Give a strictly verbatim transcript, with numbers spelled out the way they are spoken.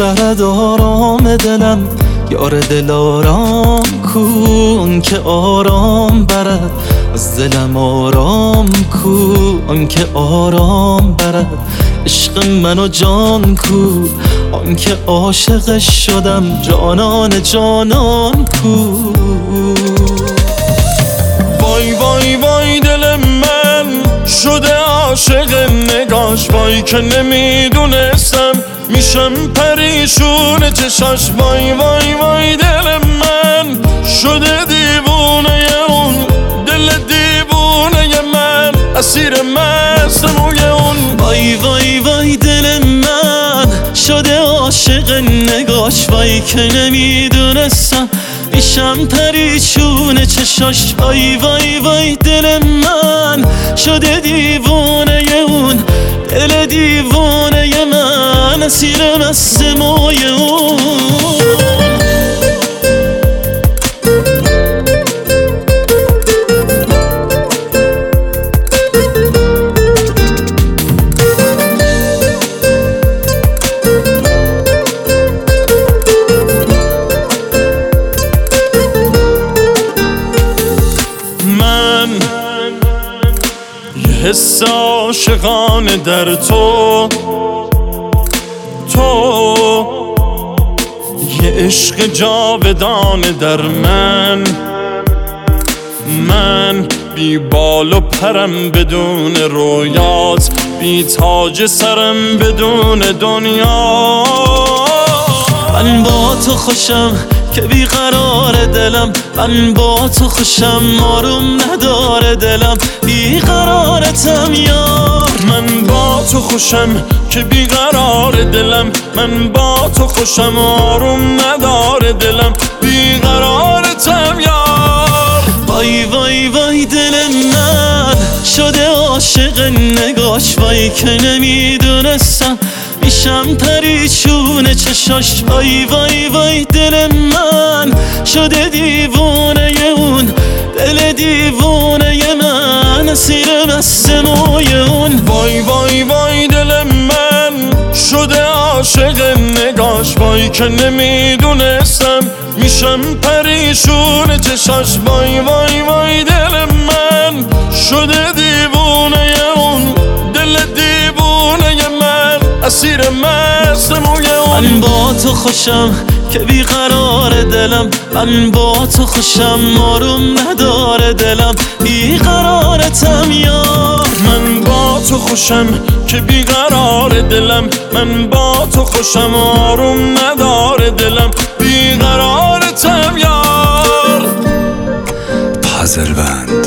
برد آرام دلم، یار دل آرام کو که آرام برد از دلم، آرام کو که آرام برد عشق من و جان کو آنکه عاشقش شدم، جانان جانان کو. وای وای وای دل من شده عاشق نگاش، وای که نمیدونستم میشم پریشون چشاش. وای وای وای دل من شده دیوونه اون، دل دیوونه من اسیر مست موی اون. وای وای وای دل من شده عاشق نگاش، وای که نمیدونستم میشم پریشون چشاش. وای وای وای دل من شده دیوونه اون، دل دیوونه من اسیر مست موی اون. حس عاشقانه در تو، تو یه عشق جاودانه در من. من بی بال و پرم بدون رویات، بی تاج سرم بدون دنیا. من با تو خوشم که بیقرار دلم، من با تو خوشم آروم نداره دلم، بیقرارتم یار. من با تو خوشم که بیقرار دلم، من با تو خوشم آروم نداره دلم، بیقرارتم یار. وای وای وای دل من شده عاشق نگاش، وای که نمیدونستم میشم پریشون چشاش. وای وای وای دل من شده دیوونه اون، دل دیوونه من اسیر مست موی اون. وای وای وای دل من شده عاشق نگاش، وای که نمیدونستم میشم پریشون چشاش. وای وای وای دل من شده دیوونه اون، دل دیوونه من اسیر مست موی اون. من با تو خوشم که بیقرار دلم، من با تو خوشم آروم نداره دلم، بیقرارتم یار. من با تو خوشم که بیقرار دلم، من با تو خوشم آروم نداره دلم، بیقرارتم یار. پازل بند